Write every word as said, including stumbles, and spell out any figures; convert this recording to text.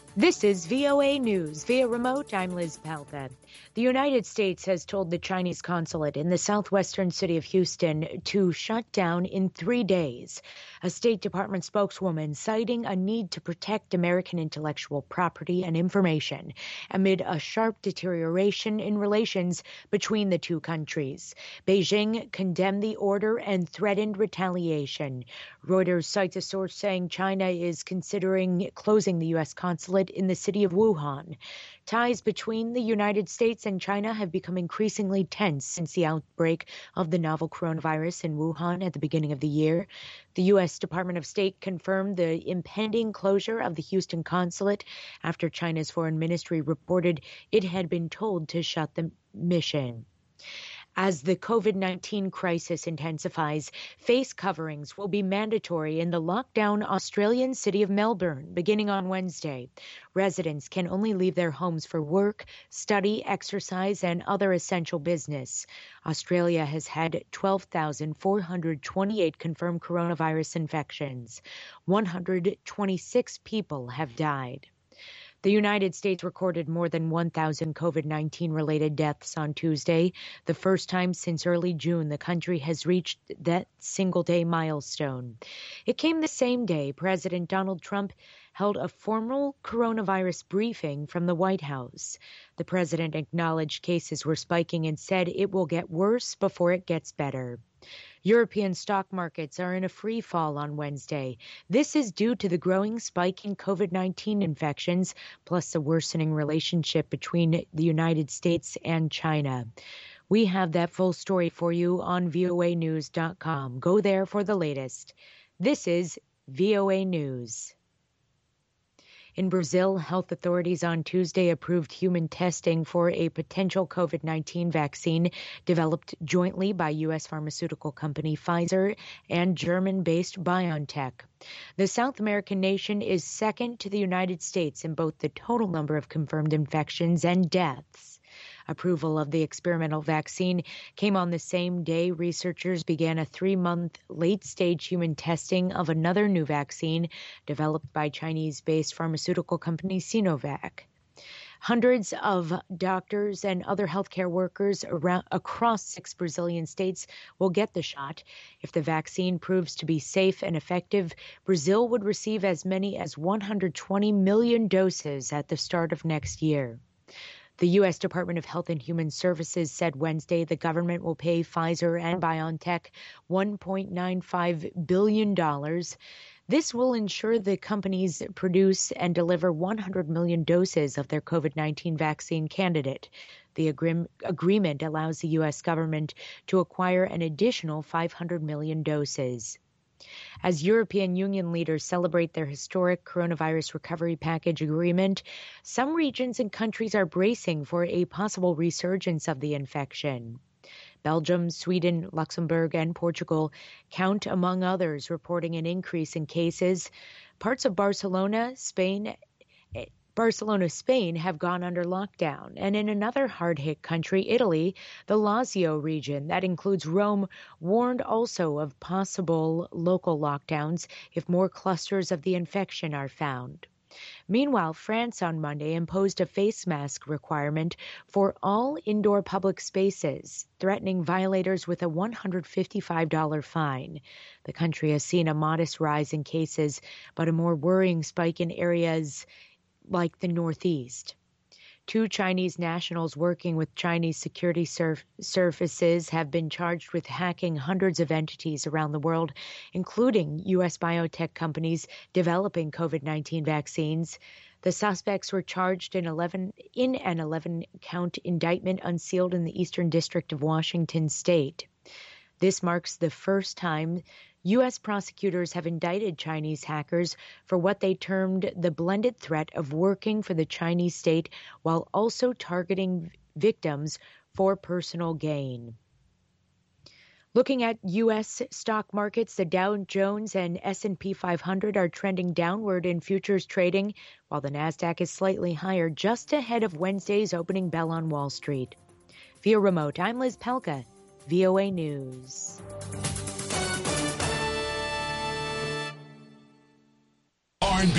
This is V O A News. Via remote, I'm Liz Palka. The United States has told the Chinese consulate in the southwestern city of Houston to shut down in three days. A State Department spokeswoman citing a need to protect American intellectual property and information amid a sharp deterioration in relations between the two countries. Beijing condemned the order and threatened retaliation. Reuters cites a source saying China is considering closing the U S consulate in the city of Wuhan. Ties between the United States and China have become increasingly tense since the outbreak of the novel coronavirus in Wuhan at the beginning of the year. The U S Department of State confirmed the impending closure of the Houston consulate after China's foreign ministry reported it had been told to shut the mission. As the COVID nineteen crisis intensifies, face coverings will be mandatory in the lockdown Australian city of Melbourne beginning on Wednesday. Residents can only leave their homes for work, study, exercise, and other essential business. Australia has had twelve thousand four hundred twenty-eight confirmed coronavirus infections. one hundred twenty-six people have died. The United States recorded more than one thousand COVID nineteen related deaths on Tuesday. The first time since early June, the country has reached that single-day milestone. It came the same day President Donald Trump held a formal coronavirus briefing from the White House. The president acknowledged cases were spiking and said it will get worse before it gets better. European stock markets are in a free fall on Wednesday. This is due to the growing spike in COVID nineteen infections, plus the worsening relationship between the United States and China. We have that full story for you on V O A news dot com. Go there for the latest. This is V O A News. In Brazil, health authorities on Tuesday approved human testing for a potential COVID nineteen vaccine developed jointly by U S pharmaceutical company Pfizer and German-based BioNTech. The South American nation is second to the United States in both the total number of confirmed infections and deaths. Approval of the experimental vaccine came on the same day researchers began a three-month late-stage human testing of another new vaccine developed by Chinese-based pharmaceutical company Sinovac. Hundreds of doctors and other healthcare workers around, across six Brazilian states will get the shot. If the vaccine proves to be safe and effective, Brazil would receive as many as one hundred twenty million doses at the start of next year. The U S Department of Health and Human Services said Wednesday the government will pay Pfizer and BioNTech one point nine five billion dollars. This will ensure the companies produce and deliver one hundred million doses of their COVID nineteen vaccine candidate. The agree- agreement allows the U S government to acquire an additional five hundred million doses. As European Union leaders celebrate their historic coronavirus recovery package agreement, some regions and countries are bracing for a possible resurgence of the infection. Belgium, Sweden, Luxembourg, and Portugal count among others reporting an increase in cases. Parts of Barcelona, Spain, Barcelona, Spain have gone under lockdown. And in another hard-hit country, Italy, the Lazio region, that includes Rome, warned also of possible local lockdowns if more clusters of the infection are found. Meanwhile, France on Monday imposed a face mask requirement for all indoor public spaces, threatening violators with a one hundred fifty-five dollars fine. The country has seen a modest rise in cases, but a more worrying spike in areas like the Northeast. Two Chinese nationals working with Chinese security serv- services have been charged with hacking hundreds of entities around the world, including U S biotech companies developing COVID nineteen vaccines. The suspects were charged in, eleven, in an eleven-count indictment unsealed in the Eastern District of Washington state. This marks the first time U S prosecutors have indicted Chinese hackers for what they termed the blended threat of working for the Chinese state while also targeting victims for personal gain. Looking at U S stock markets, the Dow Jones and S and P five hundred are trending downward in futures trading, while the Nasdaq is slightly higher just ahead of Wednesday's opening bell on Wall Street. Via remote, I'm Liz Pelka, V O A News.